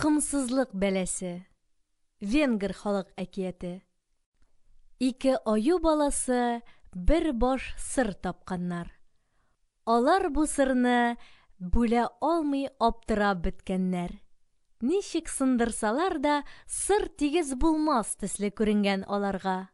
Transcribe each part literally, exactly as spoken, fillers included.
Кымсызлык бәләсе. Венгр халык әкияте. Ике аю баласы бер баш сыр тапканнар. Алар бу сырны бүлә алмый аптырап беткәннәр. Ничек сындырсалар да сыр тигез булмас төсле күренгән аларга.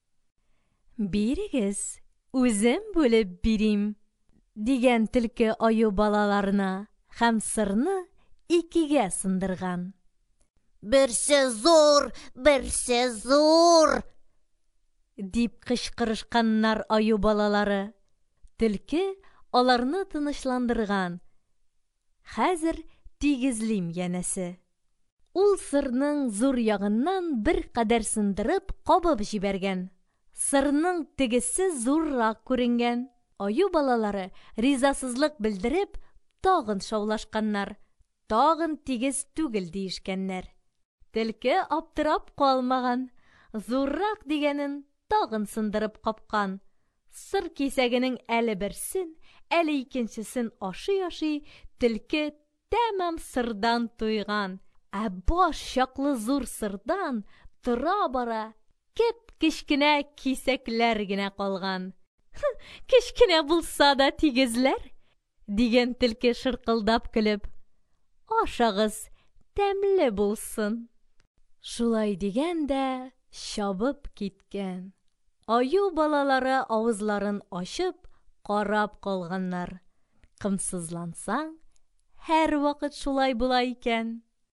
Бирегез, үзем бүлеп бирим, дигән төлке аю балаларына һәм сырны икегә сындырган. Берсе зур, берсе зур, дип кычкырышканнар аю балалары. Төлке аларны тынычландырган. Хәзер тигезлим янәсе. Ул сырның зур ягыннан бер кадәр сындырып кабып җибәргән. Сырның тегесе зуррак күренгән. Аю балалары ризасызлык белдереп тагын шаулашканнар. Тагын тигез түгел диешкәннәр. Төлке аптырап калмаган. Зуррак дигәнен тагын сындырып капкан. Сыр кисәгенең әле берсен, әле икенчесен ашый-ашый, төлке тәмам сырдан туйган. Ә баш чаклы зур сырдан тора-бара кеп-кечкенә кисәкләр генә калган. Кечкенә булса да тигезләр, дигән төлке шыркылдап көлеп. Ашагыз, тәмле булсын. Шулай дигән дә чабып киткән. Аю балалары авызларын ачып карап калганнар. Кымсызлансаң, һәр вакыт шулай була икән.